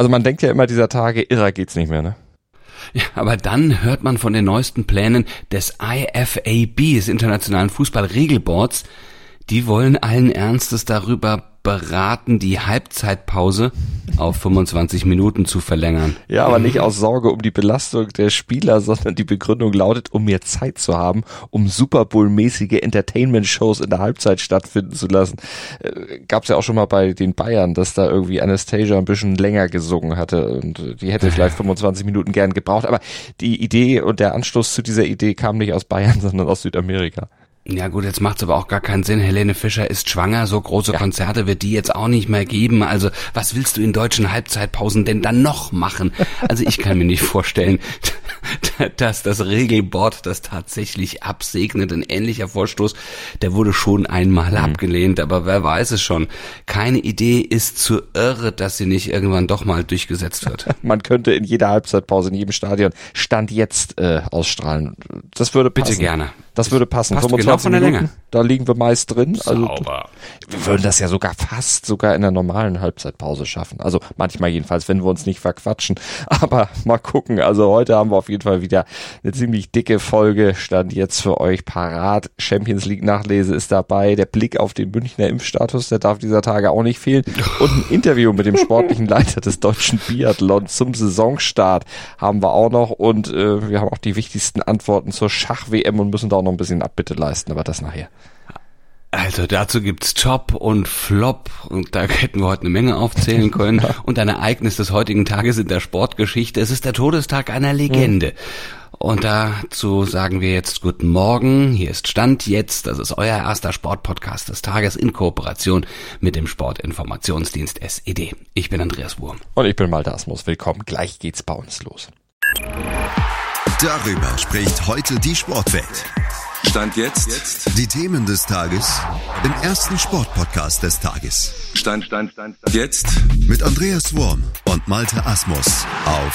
Also man denkt ja immer dieser Tage, irrer geht's nicht mehr, ne? Ja, aber dann hört man von den neuesten Plänen des IFAB, des Internationalen Fußballregelboards. Die wollen allen Ernstes darüber beraten, die Halbzeitpause auf 25 Minuten zu verlängern. Ja, aber nicht aus Sorge um die Belastung der Spieler, sondern die Begründung lautet, um mehr Zeit zu haben, um Super Bowl-mäßige Entertainment-Shows in der Halbzeit stattfinden zu lassen. Gab's ja auch schon mal bei den Bayern, dass da irgendwie Anastasia ein bisschen länger gesungen hatte und die hätte vielleicht 25 Minuten gern gebraucht. Aber die Idee und der Anstoß zu dieser Idee kam nicht aus Bayern, sondern aus Südamerika. Ja gut, jetzt macht's aber auch gar keinen Sinn. Helene Fischer ist schwanger, so große Konzerte wird die jetzt auch nicht mehr geben. Also was willst du in deutschen Halbzeitpausen denn dann noch machen? Also ich kann mir nicht vorstellen, dass das Regelboard das tatsächlich absegnet. Ein ähnlicher Vorstoß, der wurde schon einmal abgelehnt, aber wer weiß es schon. Keine Idee ist zu irre, dass sie nicht irgendwann doch mal durchgesetzt wird. Man könnte in jeder Halbzeitpause, in jedem Stadion Stand jetzt ausstrahlen. Das würde passen. Bitte gerne. Das würde passen. Passt genau von der Länge. Da liegen wir meist drin. Also, Sauber. wir würden das ja fast sogar in der normalen Halbzeitpause schaffen. Also manchmal jedenfalls, wenn wir uns nicht verquatschen. Aber mal gucken. Also heute haben wir auf jeden Fall wieder eine ziemlich dicke Folge. Stand jetzt für euch parat. Champions League Nachlese ist dabei. Der Blick auf den Münchner Impfstatus, der darf dieser Tage auch nicht fehlen. Und ein Interview mit dem sportlichen Leiter des deutschen Biathlon zum Saisonstart haben wir auch noch. Und wir haben auch die wichtigsten Antworten zur Schach-WM und müssen da auch noch ein bisschen Abbitte leisten. Aber das nachher. Also dazu gibt's Top und Flop und da hätten wir heute eine Menge aufzählen können. Und ein Ereignis des heutigen Tages in der Sportgeschichte. Es ist der Todestag einer Legende. Und dazu sagen wir jetzt guten Morgen. Hier ist Stand jetzt. Das ist euer erster Sportpodcast des Tages in Kooperation mit dem Sportinformationsdienst SED. Ich bin Andreas Wurm. Und ich bin Malte Asmus. Willkommen. Gleich geht's bei uns los. Darüber spricht heute die Sportwelt. Stand jetzt. Die Themen des Tages im ersten Sportpodcast des Tages. Stand jetzt. Mit Andreas Wurm und Malte Asmus auf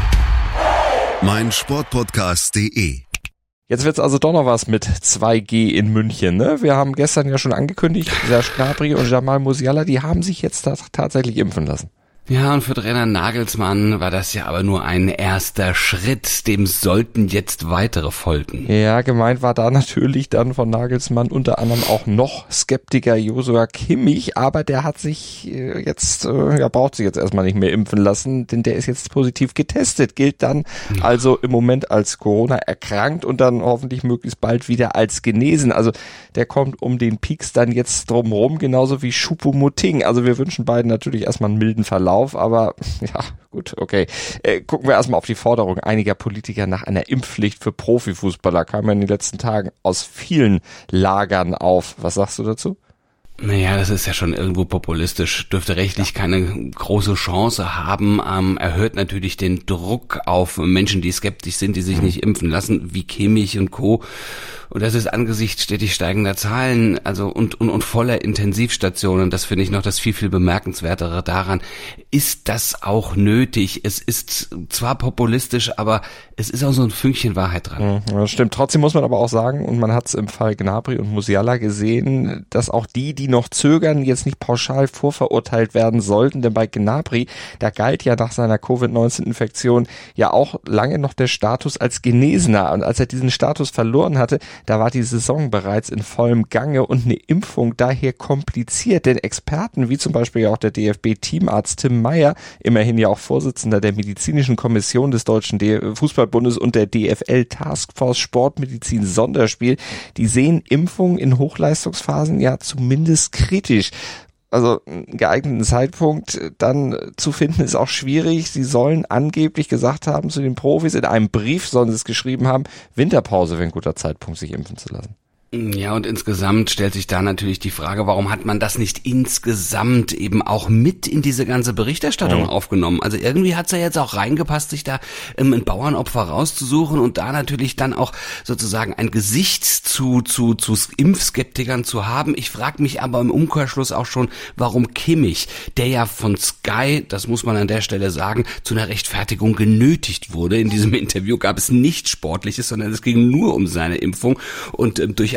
meinsportpodcast.de. Jetzt wird's also doch noch was mit 2G in München, ne? Wir haben gestern ja schon angekündigt, Serge Gnabry und Jamal Musiala, die haben sich jetzt tatsächlich impfen lassen. Ja, und für Trainer Nagelsmann war das ja aber nur ein erster Schritt. Dem sollten jetzt weitere folgen. Ja, gemeint war da natürlich dann von Nagelsmann unter anderem auch noch Skeptiker Joshua Kimmich, aber der hat sich braucht sich jetzt erstmal nicht mehr impfen lassen, denn der ist jetzt positiv getestet, gilt dann also im Moment als Corona erkrankt und dann hoffentlich möglichst bald wieder als genesen. Also der kommt um den Peaks dann jetzt drumherum, genauso wie Choupo-Moting. Also wir wünschen beiden natürlich erstmal einen milden Verlauf. Aber ja, gut, okay. Gucken wir erstmal auf die Forderung einiger Politiker nach einer Impfpflicht für Profifußballer. Kam ja in den letzten Tagen aus vielen Lagern auf. Was sagst du dazu? Naja, das ist ja schon irgendwo populistisch, dürfte rechtlich keine große Chance haben, erhöht natürlich den Druck auf Menschen, die skeptisch sind, die sich nicht impfen lassen, wie Kimmich und Co. Und das ist angesichts stetig steigender Zahlen, also und voller Intensivstationen, das finde ich noch das viel, viel bemerkenswertere daran, ist das auch nötig. Es ist zwar populistisch, aber es ist auch so ein Fünkchen Wahrheit dran. Ja, das stimmt. Trotzdem muss man aber auch sagen, und man hat es im Fall Gnabry und Musiala gesehen, dass auch die noch zögern, jetzt nicht pauschal vorverurteilt werden sollten, denn bei Gnabry, da galt ja nach seiner Covid-19-Infektion ja auch lange noch der Status als Genesener. Und als er diesen Status verloren hatte, da war die Saison bereits in vollem Gange und eine Impfung daher kompliziert, denn Experten, wie zum Beispiel ja auch der DFB-Teamarzt Tim Meyer, immerhin ja auch Vorsitzender der medizinischen Kommission des Deutschen Fußballbundes und der DFL-Taskforce Sportmedizin Sonderspiel, die sehen Impfungen in Hochleistungsphasen ja zumindest kritisch. Also einen geeigneten Zeitpunkt dann zu finden ist auch schwierig. Sie sollen angeblich gesagt haben zu den Profis, in einem Brief sollen sie es geschrieben haben, Winterpause wäre ein guter Zeitpunkt, sich impfen zu lassen. Ja, und insgesamt stellt sich da natürlich die Frage, warum hat man das nicht insgesamt eben auch mit in diese ganze Berichterstattung aufgenommen? Also irgendwie hat's ja jetzt auch reingepasst, sich da ein Bauernopfer rauszusuchen und da natürlich dann auch sozusagen ein Gesicht zu Impfskeptikern zu haben. Ich frage mich aber im Umkehrschluss auch schon, warum Kimmich, der ja von Sky, das muss man an der Stelle sagen, zu einer Rechtfertigung genötigt wurde. In diesem Interview gab es nichts Sportliches, sondern es ging nur um seine Impfung und durchaus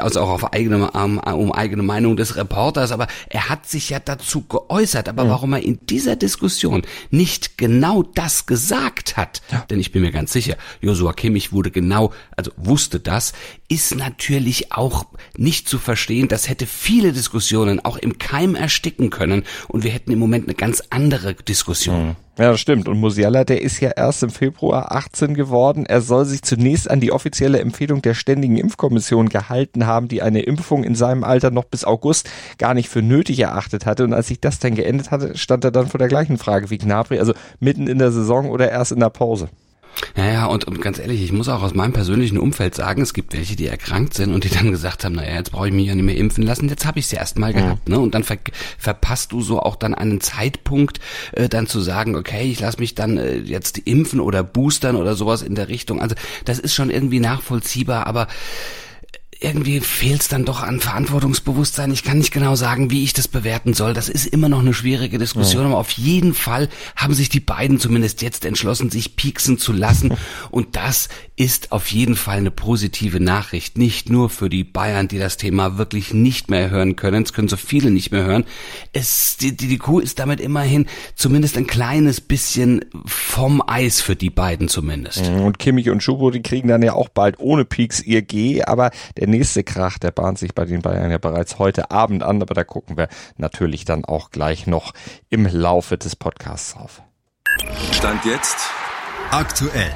durchaus auch auf um eigene Meinung des Reporters, aber er hat sich ja dazu geäußert. Aber warum er in dieser Diskussion nicht genau das gesagt hat, denn ich bin mir ganz sicher, Joshua Kimmich wusste das, ist natürlich auch nicht zu verstehen. Das hätte viele Diskussionen auch im Keim ersticken können und wir hätten im Moment eine ganz andere Diskussion. Ja, das stimmt. Und Musiala, der ist ja erst im Februar 18 geworden. Er soll sich zunächst an die offizielle Empfehlung der Ständigen Impfkommission gehalten haben, die eine Impfung in seinem Alter noch bis August gar nicht für nötig erachtet hatte. Und als sich das dann geendet hatte, stand er dann vor der gleichen Frage wie Gnabry, also mitten in der Saison oder erst in der Pause. Ja, und ganz ehrlich, ich muss auch aus meinem persönlichen Umfeld sagen, es gibt welche, die erkrankt sind und die dann gesagt haben, naja, jetzt brauche ich mich ja nicht mehr impfen lassen, jetzt habe ich es ja erstmal gehabt, ne? Und dann verpasst du so auch dann einen Zeitpunkt, dann zu sagen, okay, ich lasse mich dann jetzt impfen oder boostern oder sowas in der Richtung. Also das ist schon irgendwie nachvollziehbar, aber irgendwie fehlt es dann doch an Verantwortungsbewusstsein. Ich kann nicht genau sagen, wie ich das bewerten soll. Das ist immer noch eine schwierige Diskussion, aber auf jeden Fall haben sich die beiden zumindest jetzt entschlossen, sich pieksen zu lassen. Und das ist auf jeden Fall eine positive Nachricht. Nicht nur für die Bayern, die das Thema wirklich nicht mehr hören können. Es können so viele nicht mehr hören. Die Kuh ist damit immerhin zumindest ein kleines bisschen vom Eis für die beiden zumindest. Und Kimmich und Schubo, die kriegen dann ja auch bald ohne Pieks ihr G, aber der nächste Krach, der bahnt sich bei den Bayern ja bereits heute Abend an, aber da gucken wir natürlich dann auch gleich noch im Laufe des Podcasts drauf. Stand jetzt aktuell.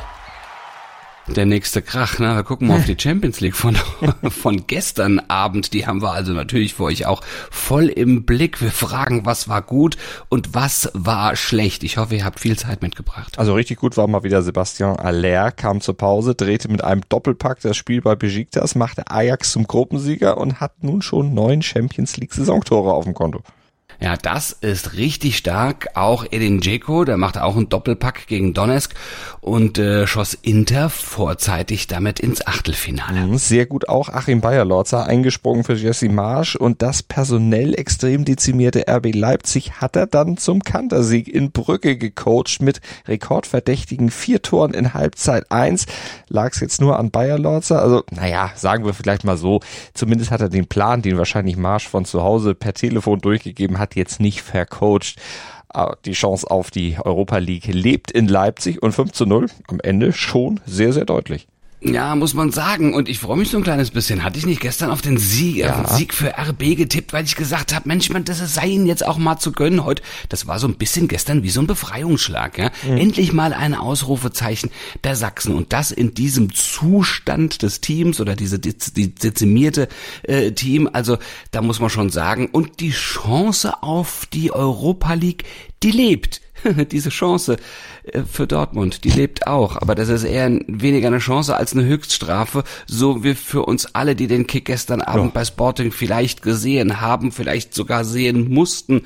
Der nächste Krach, ne? Wir gucken mal auf die Champions League von gestern Abend. Die haben wir also natürlich für euch auch voll im Blick. Wir fragen, was war gut und was war schlecht. Ich hoffe, ihr habt viel Zeit mitgebracht. Also richtig gut war mal wieder Sebastian Haller, kam zur Pause, drehte mit einem Doppelpack das Spiel bei Besiktas, machte Ajax zum Gruppensieger und hat nun schon 9 Champions League Saisontore auf dem Konto. Ja, das ist richtig stark. Auch Edin Dzeko, der macht auch einen Doppelpack gegen Donetsk und schoss Inter vorzeitig damit ins Achtelfinale. Sehr gut auch Achim Beierlorzer, eingesprungen für Jesse Marsch, und das personell extrem dezimierte RB Leipzig hat er dann zum Kantersieg in Brügge gecoacht mit rekordverdächtigen 4 Toren in Halbzeit 1. Lag es jetzt nur an Beierlorzer? Also, naja, sagen wir vielleicht mal so, zumindest hat er den Plan, den wahrscheinlich Marsch von zu Hause per Telefon durchgegeben hat, jetzt nicht vercoacht. Die Chance auf die Europa League lebt in Leipzig und 5:0 am Ende schon sehr, sehr deutlich. Ja, muss man sagen. Und ich freue mich so ein kleines bisschen. Hatte ich nicht gestern auf den Sieg für RB getippt, weil ich gesagt habe, Mensch, das sei ihnen jetzt auch mal zu gönnen heute. Das war so ein bisschen gestern wie so ein Befreiungsschlag. Ja? Endlich mal ein Ausrufezeichen der Sachsen. Und das in diesem Zustand des Teams oder die dezimierte Team. Also da muss man schon sagen. Und die Chance auf die Europa League, die lebt. Diese Chance für Dortmund, die lebt auch, aber das ist eher weniger eine Chance als eine Höchststrafe, so wie für uns alle, die den Kick gestern Abend bei Sporting vielleicht gesehen haben, vielleicht sogar sehen mussten.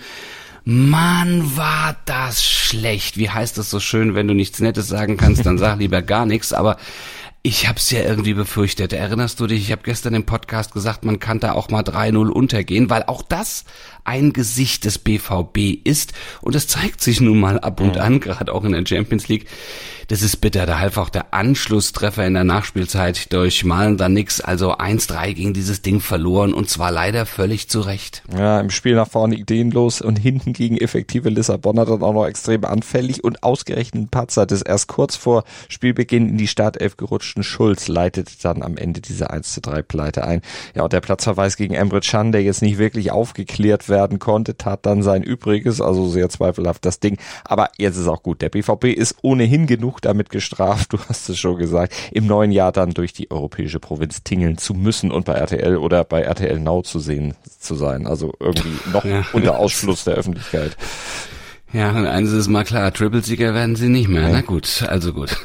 Mann, war das schlecht. Wie heißt das so schön, wenn du nichts Nettes sagen kannst, dann sag lieber gar nichts, aber ich hab's ja irgendwie befürchtet. Erinnerst du dich, ich habe gestern im Podcast gesagt, man kann da auch mal 3:0 untergehen, weil auch das ein Gesicht des BVB ist und es zeigt sich nun mal ab und an, gerade auch in der Champions League. Das ist bitter, da half auch der Anschlusstreffer in der Nachspielzeit durch Malen dann nix, also 1:3 gegen dieses Ding verloren und zwar leider völlig zu Recht. Ja, im Spiel nach vorne ideenlos und hinten gegen effektive Lissabonner dann auch noch extrem anfällig und ausgerechnet Patzer des erst kurz vor Spielbeginn in die Startelf gerutschten Schulz leitet dann am Ende diese 1:3 Pleite ein. Ja, und der Platzverweis gegen Emre Can, der jetzt nicht wirklich aufgeklärt werden konnte, tat dann sein Übriges, also sehr zweifelhaft das Ding. Aber jetzt ist auch gut, der BVB ist ohnehin genug damit gestraft, du hast es schon gesagt, im neuen Jahr dann durch die europäische Provinz tingeln zu müssen und bei RTL oder bei RTL Now zu sehen zu sein. Also irgendwie noch unter Ausschluss der Öffentlichkeit. Ja, und eines ist mal klar, Triple-Sieger werden sie nicht mehr. Na gut, also gut.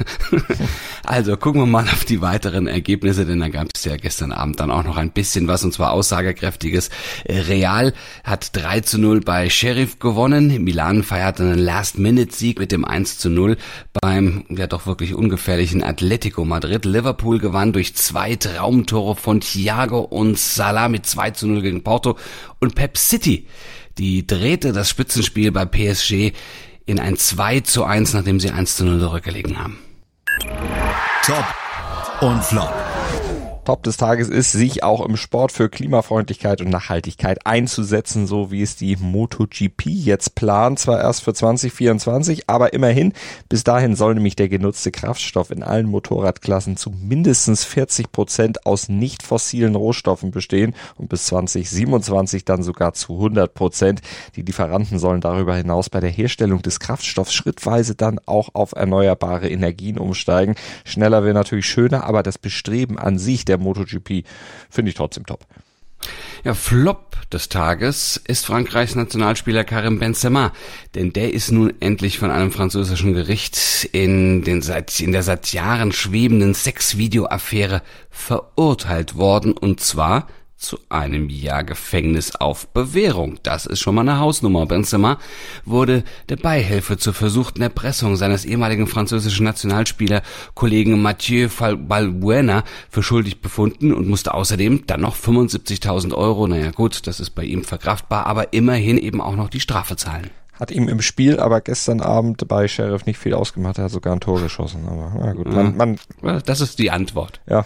Also gucken wir mal auf die weiteren Ergebnisse, denn da gab es ja gestern Abend dann auch noch ein bisschen was, und zwar aussagekräftiges. Real hat 3:0 bei Sheriff gewonnen. Milan feierte einen Last-Minute-Sieg mit dem 1:0 beim ja doch wirklich ungefährlichen Atletico Madrid. Liverpool gewann durch 2 Traumtore von Thiago und Salah mit 2:0 gegen Porto. Und Pep City, die drehte das Spitzenspiel bei PSG in ein 2:1, nachdem sie 1:0 zurückgelegen haben. Top und Flop. Top des Tages ist, sich auch im Sport für Klimafreundlichkeit und Nachhaltigkeit einzusetzen, so wie es die MotoGP jetzt plant. Zwar erst für 2024, aber immerhin. Bis dahin soll nämlich der genutzte Kraftstoff in allen Motorradklassen zu mindestens 40% aus nicht fossilen Rohstoffen bestehen und bis 2027 dann sogar zu 100%. Die Lieferanten sollen darüber hinaus bei der Herstellung des Kraftstoffs schrittweise dann auch auf erneuerbare Energien umsteigen. Schneller wäre natürlich schöner, aber das Bestreben an sich der MotoGP finde ich trotzdem top. Ja, Flop des Tages ist Frankreichs Nationalspieler Karim Benzema, denn der ist nun endlich von einem französischen Gericht in der seit Jahren schwebenden Sexvideo-Affäre verurteilt worden, und zwar zu einem Jahr Gefängnis auf Bewährung. Das ist schon mal eine Hausnummer. Benzema wurde der Beihilfe zur versuchten Erpressung seines ehemaligen französischen Nationalspieler-Kollegen Mathieu Valbuena für schuldig befunden und musste außerdem dann noch 75.000 Euro, naja gut, das ist bei ihm verkraftbar, aber immerhin eben auch noch die Strafe zahlen. Hat ihm im Spiel aber gestern Abend bei Sheriff nicht viel ausgemacht, er hat sogar ein Tor geschossen. Aber na gut, das ist die Antwort. Ja,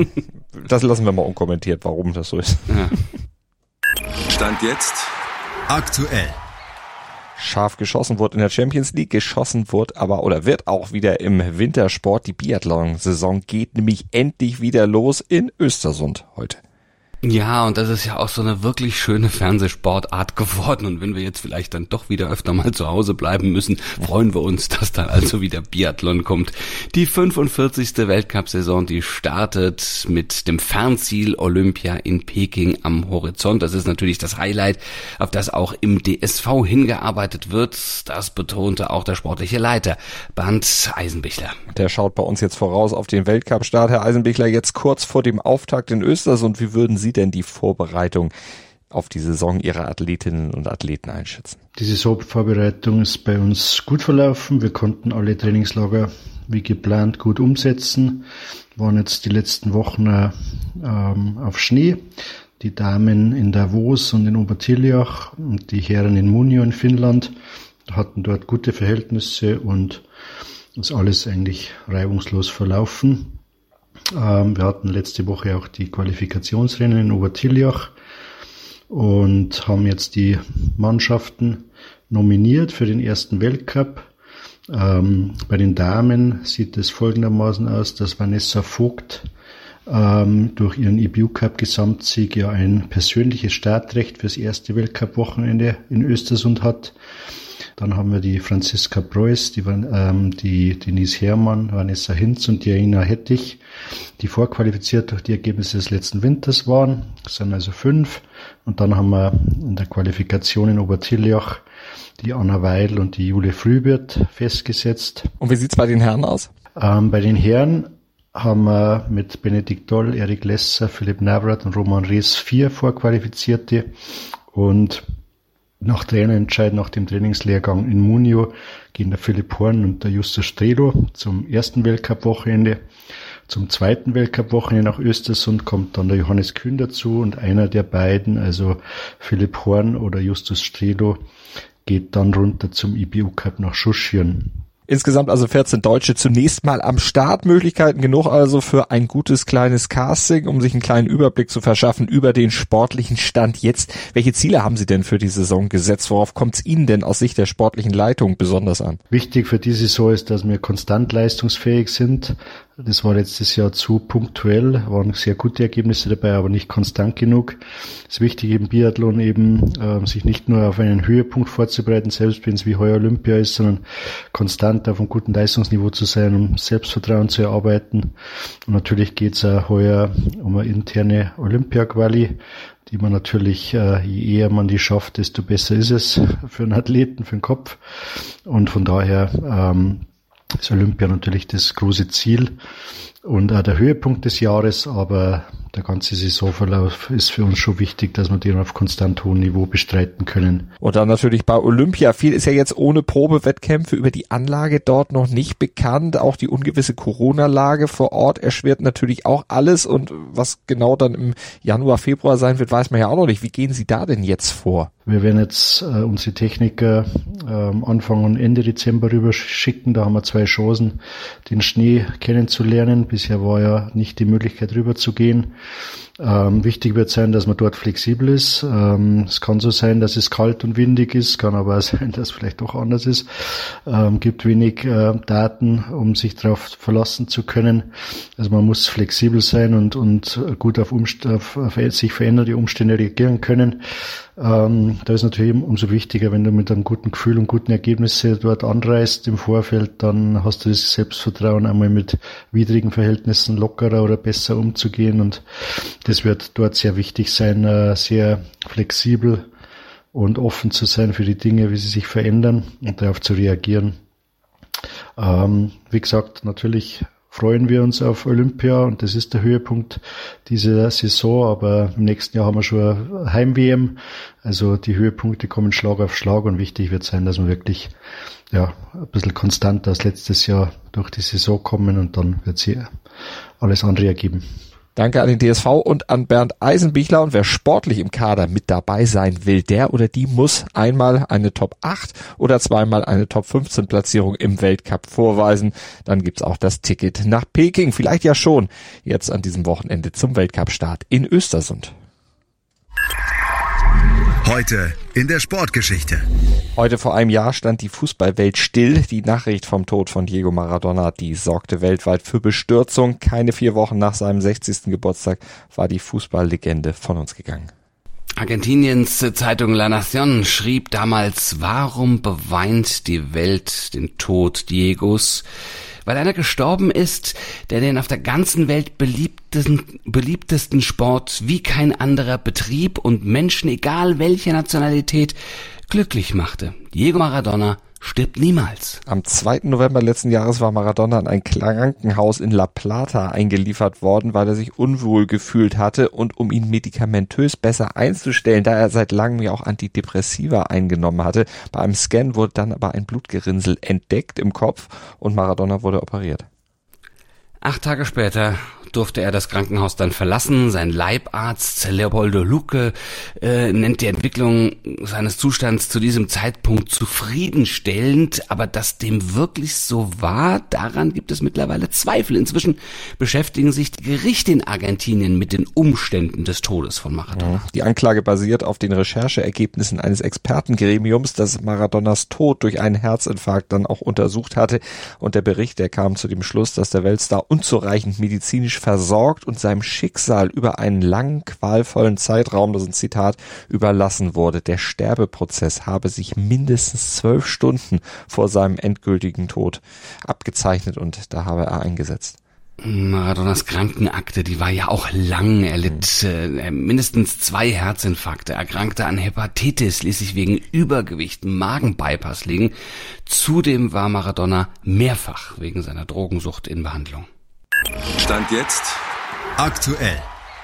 das lassen wir mal unkommentiert, warum das so ist. Ja. Stand jetzt Aktuell. Scharf geschossen wurde in der Champions League, geschossen wird wird auch wieder im Wintersport. Die Biathlon-Saison geht nämlich endlich wieder los in Östersund heute. Ja, und das ist ja auch so eine wirklich schöne Fernsehsportart geworden. Und wenn wir jetzt vielleicht dann doch wieder öfter mal zu Hause bleiben müssen, freuen wir uns, dass dann also wieder Biathlon kommt. Die 45. Weltcup-Saison, die startet mit dem Fernziel Olympia in Peking am Horizont. Das ist natürlich das Highlight, auf das auch im DSV hingearbeitet wird. Das betonte auch der sportliche Leiter, Bernd Eisenbichler. Der schaut bei uns jetzt voraus auf den Weltcup-Start. Herr Eisenbichler, jetzt kurz vor dem Auftakt in Östersund, wie würden Sie denn die Vorbereitung auf die Saison Ihrer Athletinnen und Athleten einschätzen? Die Saisonvorbereitung ist bei uns gut verlaufen. Wir konnten alle Trainingslager wie geplant gut umsetzen. Waren jetzt die letzten Wochen auf Schnee. Die Damen in Davos und in Obertiljach und die Herren in Munio in Finnland hatten dort gute Verhältnisse und ist alles eigentlich reibungslos verlaufen. Wir hatten letzte Woche auch die Qualifikationsrennen in Obertiljach und haben jetzt die Mannschaften nominiert für den ersten Weltcup. Bei den Damen sieht es folgendermaßen aus, dass Vanessa Vogt durch ihren IBU-Cup-Gesamtsieg ja ein persönliches Startrecht fürs erste Weltcup-Wochenende in Östersund hat. Dann haben wir die Franziska Preuß, die Denise Herrmann, Vanessa Hinz und Diana Hettich, die vorqualifiziert durch die Ergebnisse des letzten Winters waren. Das sind also 5. Und dann haben wir in der Qualifikation in Obertiljach die Anna Weidl und die Jule Frühwirth festgesetzt. Und wie sieht's bei den Herren aus? Bei den Herren haben wir mit Benedikt Doll, Erik Lesser, Philipp Navrat und Roman Rees 4 Vorqualifizierte. Und nach Trainerentscheid, nach dem Trainingslehrgang in Munio, gehen der Philipp Horn und der Justus Strelo zum ersten Weltcup-Wochenende. Zum zweiten Weltcup-Wochenende nach Östersund kommt dann der Johannes Kühn dazu und einer der beiden, also Philipp Horn oder Justus Strelo, geht dann runter zum IBU-Cup nach Schuschirn. Insgesamt also 14 Deutsche zunächst mal am Start. Möglichkeiten genug also für ein gutes kleines Casting, um sich einen kleinen Überblick zu verschaffen über den sportlichen Stand jetzt. Welche Ziele haben Sie denn für die Saison gesetzt? Worauf kommt es Ihnen denn aus Sicht der sportlichen Leitung besonders an? Wichtig für die Saison ist, dass wir konstant leistungsfähig sind. Das war letztes Jahr zu punktuell, waren sehr gute Ergebnisse dabei, aber nicht konstant genug. Es ist wichtig im Biathlon eben, sich nicht nur auf einen Höhepunkt vorzubereiten, selbst wenn es wie heuer Olympia ist, sondern konstant auf einem guten Leistungsniveau zu sein, um Selbstvertrauen zu erarbeiten. Und natürlich geht es auch heuer um eine interne Olympia-Quali, die man natürlich, je eher man die schafft, desto besser ist es für einen Athleten, für den Kopf. Und von daher ist Olympia natürlich das große Ziel und auch der Höhepunkt des Jahres, aber der ganze Saisonverlauf ist für uns schon wichtig, dass wir den auf konstant hohem Niveau bestreiten können. Und dann natürlich bei Olympia. Viel ist ja jetzt ohne Probewettkämpfe über die Anlage dort noch nicht bekannt. Auch die ungewisse Corona-Lage vor Ort erschwert natürlich auch alles. Und was genau dann im Januar, Februar sein wird, weiß man ja auch noch nicht. Wie gehen Sie da denn jetzt vor? Wir werden jetzt unsere Techniker Anfang und Ende Dezember rüber schicken. Da haben wir 2 neue Chancen, den Schnee kennenzulernen. Bisher war ja nicht die Möglichkeit rüber zu gehen. Wichtig wird sein, dass man dort flexibel ist. Es kann so sein, dass es kalt und windig ist, kann aber auch sein, dass es vielleicht doch anders ist. Gibt wenig Daten, um sich darauf verlassen zu können. Also man muss flexibel sein und gut auf sich veränderte Umstände reagieren können. Da ist natürlich umso wichtiger, wenn du mit einem guten Gefühl und guten Ergebnisse dort anreist im Vorfeld, dann hast du das Selbstvertrauen, einmal mit widrigen Verhältnissen lockerer oder besser umzugehen, und das wird dort sehr wichtig sein, sehr flexibel und offen zu sein für die Dinge, wie sie sich verändern, und darauf zu reagieren. Wie gesagt, natürlich freuen wir uns auf Olympia, und das ist der Höhepunkt dieser Saison, aber im nächsten Jahr haben wir schon Heim-WM, also die Höhepunkte kommen Schlag auf Schlag, und wichtig wird sein, dass wir wirklich ein bisschen konstanter als letztes Jahr durch die Saison kommen, und dann wird sich alles andere ergeben. Danke an den DSV und an Bernd Eisenbichler. Und wer sportlich im Kader mit dabei sein will, der oder die muss einmal eine Top 8 oder zweimal eine Top 15 Platzierung im Weltcup vorweisen. Dann gibt's auch das Ticket nach Peking. Vielleicht ja schon jetzt an diesem Wochenende zum Weltcup-Start in Östersund. Heute in der Sportgeschichte. Heute vor einem Jahr stand die Fußballwelt still. Die Nachricht vom Tod von Diego Maradona, die sorgte weltweit für Bestürzung. Keine 4 Wochen nach seinem 60. Geburtstag war die Fußballlegende von uns gegangen. Argentiniens Zeitung La Nación schrieb damals: Warum beweint die Welt den Tod Diegos? Weil einer gestorben ist, der den auf der ganzen Welt beliebtesten Sport wie kein anderer betrieb und Menschen, egal welcher Nationalität, glücklich machte. Diego Maradona stirbt niemals. Am 2. November letzten Jahres war Maradona in ein Krankenhaus in La Plata eingeliefert worden, weil er sich unwohl gefühlt hatte, und um ihn medikamentös besser einzustellen, da er seit langem ja auch Antidepressiva eingenommen hatte. Bei einem Scan wurde dann aber ein Blutgerinnsel entdeckt im Kopf und Maradona wurde operiert. 8 Tage später durfte er das Krankenhaus dann verlassen. Sein Leibarzt Leopoldo Luque nennt die Entwicklung seines Zustands zu diesem Zeitpunkt zufriedenstellend. Aber dass dem wirklich so war, daran gibt es mittlerweile Zweifel. Inzwischen beschäftigen sich die Gerichte in Argentinien mit den Umständen des Todes von Maradona. Die Anklage basiert auf den Rechercheergebnissen eines Expertengremiums, das Maradonas Tod durch einen Herzinfarkt dann auch untersucht hatte. Und der Bericht, der kam zu dem Schluss, dass der Weltstar unzureichend medizinisch versorgt und seinem Schicksal über einen langen, qualvollen Zeitraum, das ist ein Zitat, überlassen wurde. Der Sterbeprozess habe sich mindestens 12 Stunden vor seinem endgültigen Tod abgezeichnet, und da habe er eingesetzt. Maradonas Krankenakte, die war ja auch lang. Er litt mindestens 2 Herzinfarkte, erkrankte an Hepatitis, ließ sich wegen Übergewicht Magenbypass legen. Zudem war Maradona mehrfach wegen seiner Drogensucht in Behandlung. Stand jetzt aktuell.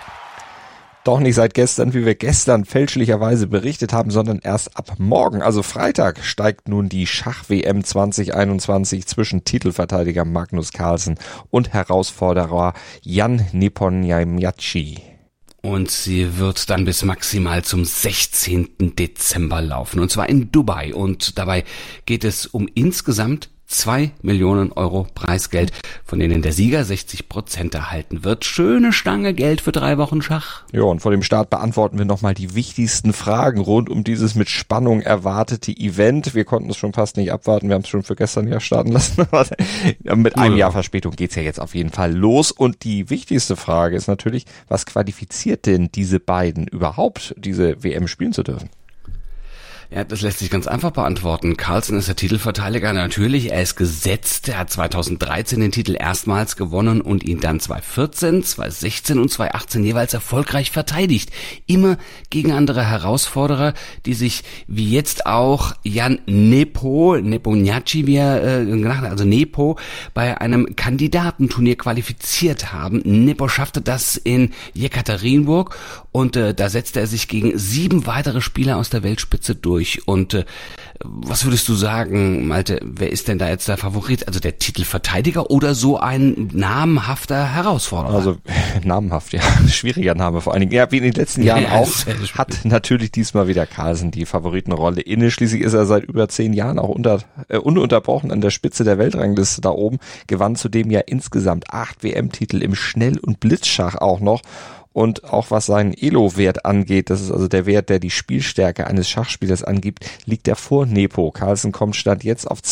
Doch nicht seit gestern, wie wir gestern fälschlicherweise berichtet haben, sondern erst ab morgen, also Freitag, steigt nun die Schach-WM 2021 zwischen Titelverteidiger Magnus Carlsen und Herausforderer Jan Nepomniachtchi. Und sie wird dann bis maximal zum 16. Dezember laufen, und zwar in Dubai. Und dabei geht es um insgesamt 2 Millionen Euro Preisgeld, von denen der Sieger 60% erhalten wird. Schöne Stange Geld für 3 Wochen Schach. Ja, und vor dem Start beantworten wir nochmal die wichtigsten Fragen rund um dieses mit Spannung erwartete Event. Wir konnten es schon fast nicht abwarten, wir haben es schon für gestern ja starten lassen. Mit einem Jahr Verspätung geht's ja jetzt auf jeden Fall los. Und die wichtigste Frage ist natürlich, was qualifiziert denn diese beiden überhaupt, diese WM spielen zu dürfen? Ja, das lässt sich ganz einfach beantworten. Carlsen ist der Titelverteidiger, natürlich, er ist gesetzt. Er hat 2013 den Titel erstmals gewonnen und ihn dann 2014, 2016 und 2018 jeweils erfolgreich verteidigt. Immer gegen andere Herausforderer, die sich wie jetzt auch Jan Nepomniachtchi, wie er genannt hat, also Nepo, bei einem Kandidatenturnier qualifiziert haben. Nepo schaffte das in Jekaterinburg, und da setzte er sich gegen 7 weitere Spieler aus der Weltspitze durch. durch. Und was würdest du sagen, Malte, wer ist denn da jetzt der Favorit? Also der Titelverteidiger oder so ein namhafter Herausforderer? Also namhaft, ja, schwieriger Name vor allen Dingen. Ja, wie in den letzten Jahren auch, hat natürlich diesmal wieder Carlsen die Favoritenrolle inne. Schließlich ist er seit über 10 Jahren auch ununterbrochen an der Spitze der Weltrangliste da oben, gewann zudem ja insgesamt 8 WM-Titel im Schnell- und Blitzschach auch noch. Und auch was seinen Elo-Wert angeht, das ist also der Wert, der die Spielstärke eines Schachspielers angibt, liegt er vor Nepo. Carlsen kommt Stand jetzt auf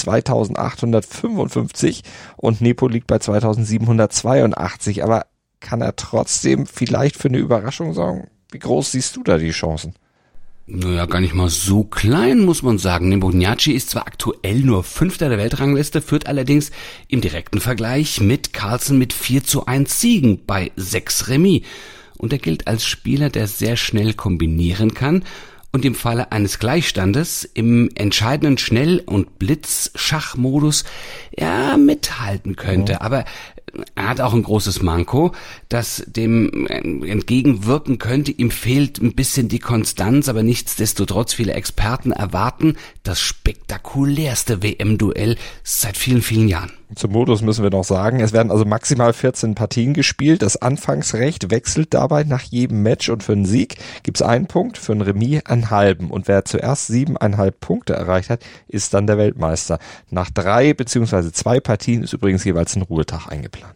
2855 und Nepo liegt bei 2782. Aber kann er trotzdem vielleicht für eine Überraschung sorgen? Wie groß siehst du da die Chancen? Naja, gar nicht mal so klein, muss man sagen. Nebogniachtchi ist zwar aktuell nur 5. der Weltrangliste, führt allerdings im direkten Vergleich mit Carlsen mit 4:1 Siegen bei 6 Remis. Und er gilt als Spieler, der sehr schnell kombinieren kann und im Falle eines Gleichstandes im entscheidenden Schnell- und Blitzschachmodus ja mithalten könnte. Aber er hat auch ein großes Manko, das dem entgegenwirken könnte. Ihm fehlt ein bisschen die Konstanz, aber nichtsdestotrotz viele Experten erwarten das spektakulärste WM-Duell seit vielen, vielen Jahren. Zum Modus müssen wir noch sagen, es werden also maximal 14 Partien gespielt. Das Anfangsrecht wechselt dabei nach jedem Match und für einen Sieg gibt's 1 Punkt, für ein Remis einen halben. Und wer zuerst 7,5 Punkte erreicht hat, ist dann der Weltmeister. Nach 3 bzw. 2 Partien ist übrigens jeweils ein Ruhetag eingeplant.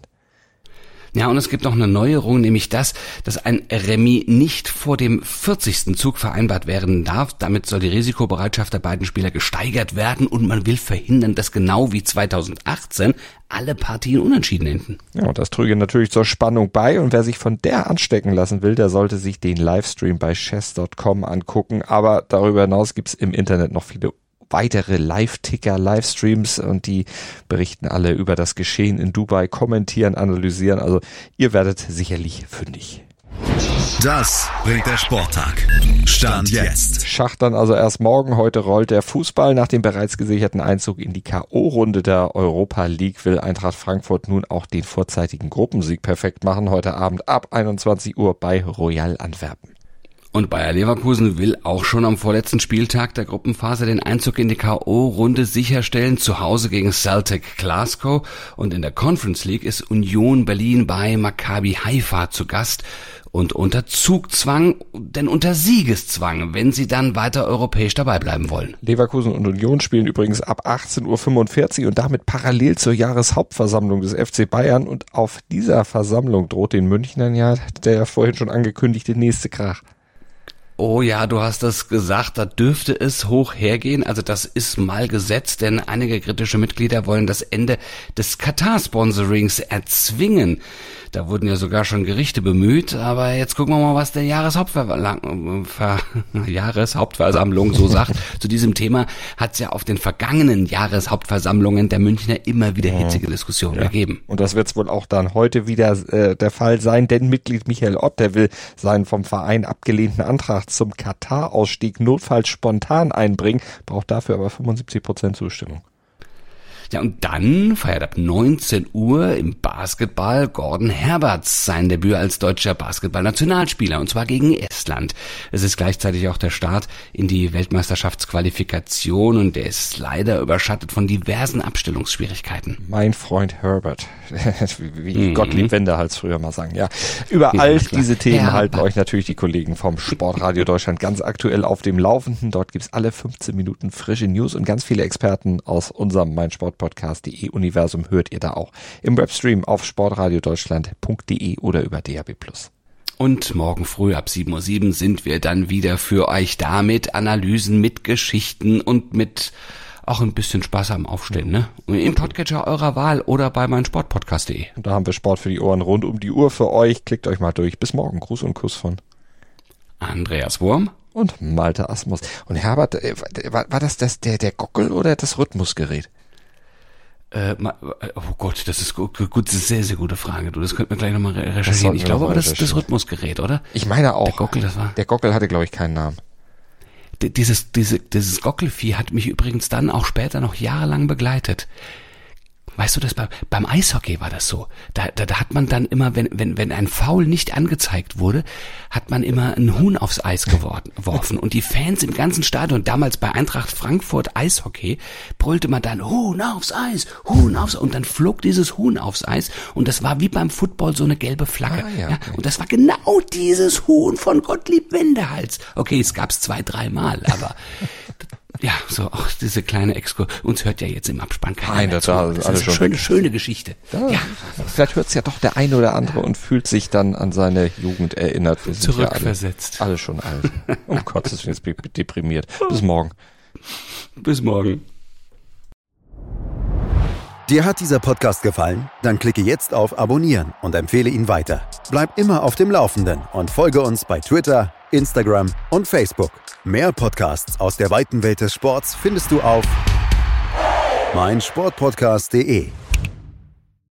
Ja, und es gibt noch eine Neuerung, nämlich dass ein Remis nicht vor dem 40. Zug vereinbart werden darf. Damit soll die Risikobereitschaft der beiden Spieler gesteigert werden und man will verhindern, dass genau wie 2018 alle Partien unentschieden enden. Ja, und das trüge natürlich zur Spannung bei und wer sich von der anstecken lassen will, der sollte sich den Livestream bei chess.com angucken. Aber darüber hinaus gibt's im Internet noch viele weitere Live-Ticker, Livestreams und die berichten alle über das Geschehen in Dubai, kommentieren, analysieren. Also ihr werdet sicherlich fündig. Das bringt der Sporttag. Stand jetzt. Schach dann also erst morgen. Heute rollt der Fußball. Nach dem bereits gesicherten Einzug in die K.O.-Runde der Europa League will Eintracht Frankfurt nun auch den vorzeitigen Gruppensieg perfekt machen. Heute Abend ab 21 Uhr bei Royal Antwerpen. Und Bayer Leverkusen will auch schon am vorletzten Spieltag der Gruppenphase den Einzug in die K.O.-Runde sicherstellen, zu Hause gegen Celtic Glasgow. Und in der Conference League ist Union Berlin bei Maccabi Haifa zu Gast. Und unter Zugzwang, denn unter Siegeszwang, wenn sie dann weiter europäisch dabei bleiben wollen. Leverkusen und Union spielen übrigens ab 18:45 Uhr und damit parallel zur Jahreshauptversammlung des FC Bayern. Und auf dieser Versammlung droht den Münchnern ja der vorhin schon angekündigte nächste Krach. Oh ja, du hast es gesagt, da dürfte es hoch hergehen. Also das ist mal gesetzt, denn einige kritische Mitglieder wollen das Ende des Katar-Sponsorings erzwingen. Da wurden ja sogar schon Gerichte bemüht, aber jetzt gucken wir mal, was der Jahreshauptversammlung so sagt. Zu diesem Thema hat es ja auf den vergangenen Jahreshauptversammlungen der Münchner immer wieder hitzige Diskussionen gegeben. Und das wird es wohl auch dann heute wieder der Fall sein, denn Mitglied Michael Ott, der will seinen vom Verein abgelehnten Antrag zum Katar-Ausstieg notfalls spontan einbringen, braucht dafür aber 75% Zustimmung. Ja, und dann feiert ab 19 Uhr im Basketball Gordon Herberts sein Debüt als deutscher Basketball-Nationalspieler, und zwar gegen Estland. Es ist gleichzeitig auch der Start in die Weltmeisterschaftsqualifikation und der ist leider überschattet von diversen Abstellungsschwierigkeiten. Mein Freund Herbert, wie Gottlieb Wendehals früher mal sagen, ja. Über all diese Themen halten euch natürlich die Kollegen vom Sportradio Deutschland ganz aktuell auf dem Laufenden. Dort gibt's alle 15 Minuten frische News und ganz viele Experten aus unserem meinsportpodcast.de Universum hört ihr da auch im Webstream auf sportradiodeutschland.de oder über DAB+. Und morgen früh ab 7:07 Uhr sind wir dann wieder für euch da mit Analysen, mit Geschichten und mit auch ein bisschen Spaß am Aufstehen, ne? Im Podcatcher eurer Wahl oder bei meinsportpodcast.de. Und da haben wir Sport für die Ohren rund um die Uhr für euch. Klickt euch mal durch. Bis morgen. Gruß und Kuss von Andreas Wurm und Malte Asmus. Und Herbert, war das der Gockel oder das Rhythmusgerät? Oh Gott, das ist gut, das ist eine sehr, sehr gute Frage. Du, das könnten wir gleich nochmal recherchieren. Ich glaube aber, das ist das Rhythmusgerät, oder? Ich meine auch. Der Gockel hatte, glaube ich, keinen Namen. Dieses Gockelvieh hat mich übrigens dann auch später noch jahrelang begleitet. weißt du, das beim Eishockey war das so. Da hat man dann immer, wenn ein Foul nicht angezeigt wurde, hat man immer ein Huhn aufs Eis geworfen. Und die Fans im ganzen Stadion, damals bei Eintracht Frankfurt Eishockey, brüllte man dann Huhn aufs Eis, Huhn aufs Eis. Und dann flog dieses Huhn aufs Eis. Und das war wie beim Football so eine gelbe Flagge. Okay. Und das war genau dieses Huhn von Gottlieb Wendehals. Okay, es gab's 2-3 Mal, aber ja, so auch diese kleine Exkur. Uns hört ja jetzt im Abspann keiner mehr zu. Das ist eine schöne Geschichte. Ja. Vielleicht hört es ja doch der eine oder andere und fühlt sich dann an seine Jugend erinnert. Wir sind zurückversetzt. Ja alle schon alt. Um Gottes Willen, jetzt deprimiert. Bis morgen. Bis morgen. Dir hat dieser Podcast gefallen? Dann klicke jetzt auf Abonnieren und empfehle ihn weiter. Bleib immer auf dem Laufenden und folge uns bei Twitter, Instagram und Facebook. Mehr Podcasts aus der weiten Welt des Sports findest du auf meinsportpodcast.de.